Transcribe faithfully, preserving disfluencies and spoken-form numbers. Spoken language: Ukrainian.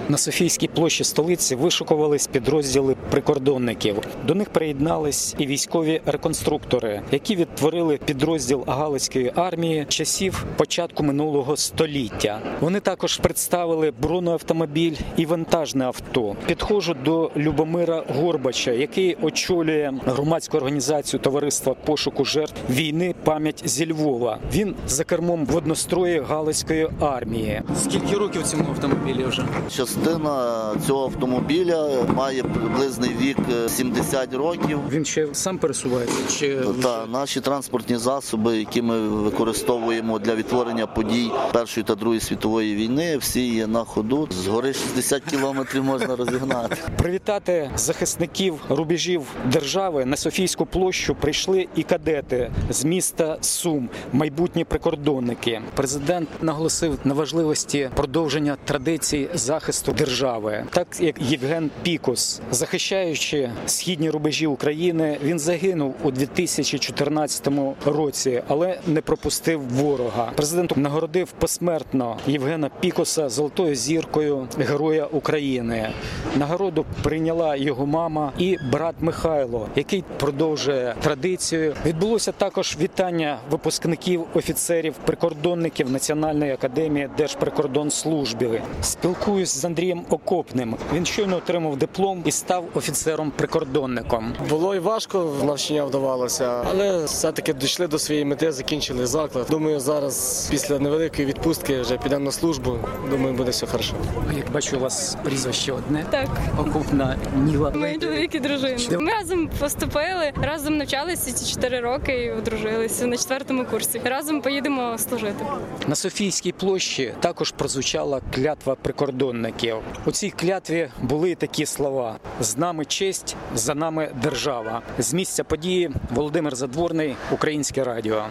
На Софійській площі столиці вишукувались підрозділи прикордонників. До них приєднались і військові реконструктори, які відтворили підрозділ Галицької армії часів початку минулого століття. Вони також представили бронеавтомобіль і вантажне авто. Підходжу до Любомира Горбача, який очолює громадську організацію Товариства пошуку жертв війни «Пам'ять зі Львова». Він за кермом в однострої Галицької армії. Скільки років цьому автомобілі вже? Частина цього автомобіля має приблизний вік сімдесят років. Він ще сам пересувається? Чи... Так, наші транспортні засоби, які ми використовуємо для відтворення подій Першої та Другої світової війни, всі є на ходу. Згори шістдесят кілометрів можна розігнати. Привітати захисників рубежів держави на Софійську площу прийшли і кадети з міста Сум, майбутні прикордонники. Президент наголосив на важливості продовження традицій захисту держави. Так як Євген Пікус, захищаючи східні рубежі України, він загинув у дві тисячі чотирнадцятому році, але не пропустив ворога. Президент нагородив посмертно Євгена Пікуса золотою зіркою Героя України. Нагороду прийняла його мама і брат Михайло, який продовжує традицію. Відбулося також вітання випускників, офіцерів, прикордонників Національної академії Держприкордонслужби. Спілкуюсь з Андрієм Окопним. Він щойно отримав диплом і став офіцером-прикордонником. Було і важко, навчання вдавалося, але все-таки дійшли до своєї мети, закінчили заклад. Думаю, зараз після невеликої відпустки вже підемо на службу. Думаю, буде все добре. Як бачу, у вас прізвище одне. Так. Окопна Ніла. Мої чоловік і дружина. Ми разом поступили, разом навчалися ці чотири роки і одружилися на четвертому курсі. Разом поїдемо служити. На Софійській площі також прозвучала клятва прикордонників. У цій клятві були такі слова: «З нами честь, за нами держава». З місця події Володимир Задворний, Українське радіо.